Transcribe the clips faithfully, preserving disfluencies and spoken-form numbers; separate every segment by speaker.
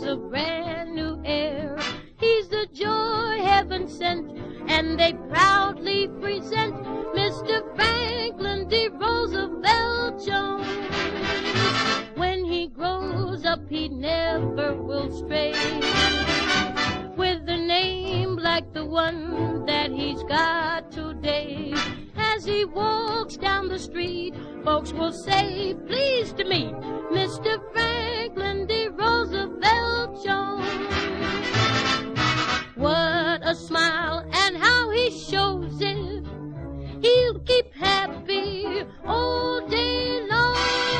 Speaker 1: a brand new heir. He's the joy heaven sent, and they proudly present Mister Franklin D. Roosevelt Jones. When he grows up, he never will stray with a name like the one that he's got today. As he walks down the street, folks will say, pleased to meet Mister Franklin D. Roosevelt Jones. What a smile and how he shows it. He'll keep happy all day long.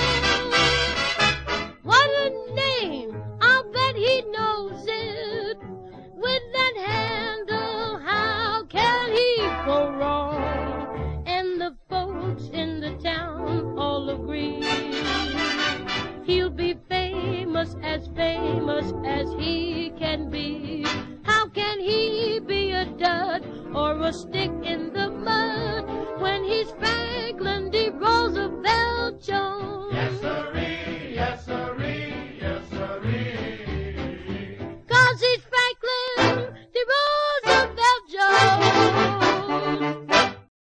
Speaker 1: What a name, I'll bet he knows it. With that handle, how can he go wrong? And the folks in the town all agree he'll be famous, as famous as he can be. How can he be a dud or a stick